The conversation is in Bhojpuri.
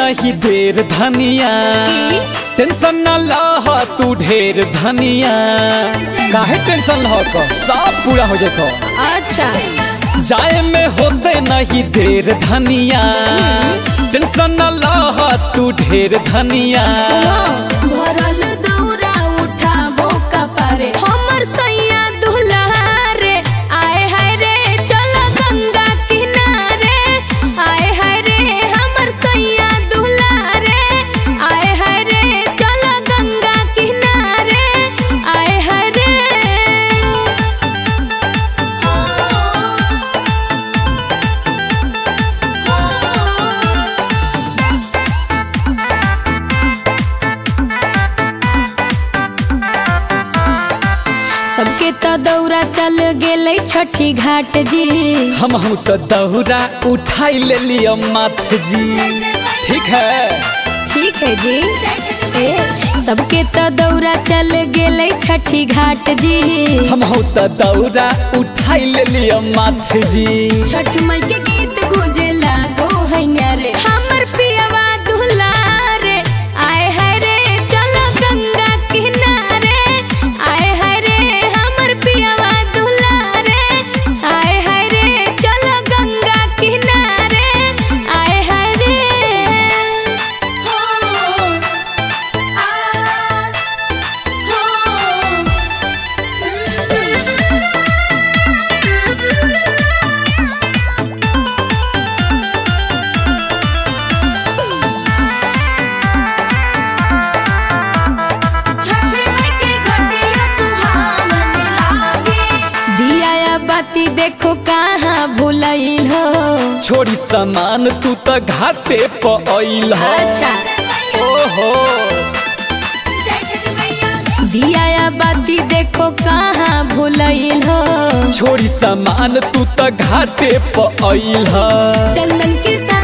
नहीं देर धनिया, टेंशन न लह तू ढेर धनिया। काहे टेंशन लह का सब पूरा हो जाता। अच्छा जाए में होते नहीं देर धनिया, टेंशन न लह तू ढेर धनिया। भरल दौरा उठाबो कपारे हमर सैया दुल्हारे। आए हाय रे चलो गंगा किनारे, आए हाय रे हमर सैया दुल्हारे। आए हाय रे चलो गंगा किनारे, आए हाय रे। सबके तो दौरा चल गेलै छठी घाट जी, हमहू तो दौरा उठाई ले लियो माथ जी। ठीक है ठीक है जी। सबके तो दौरा चल गेलै छठी घाट जी, हमहू तो दौरा उठाई ले लियो माथ जी। छठ माई के गीत गुजे लागो है न्यारे हमर पियवा दुलारे। आए हाय रे चलो गंगा किनारे, आए हाय रे हमर पियवा दुलारे। आए हाय रे चलो गंगा किनारे, आए हाय रे। हो आ बाती देखो कहाँ भूलैल हो, छोड़ी सामान तू तो घाटे पर आइल हो। अच्छा ओहो दिया बाती देखो कहाँ भूलैल हो, छोड़ी सामान तू तो घाटे पर आइल हो। चंदन की